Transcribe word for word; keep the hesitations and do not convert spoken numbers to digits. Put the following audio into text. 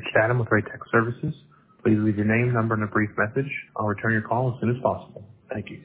reached Adam with Ray Tech Services. Please leave your name, number, and a brief message. I'll return your call as soon as possible. Thank you.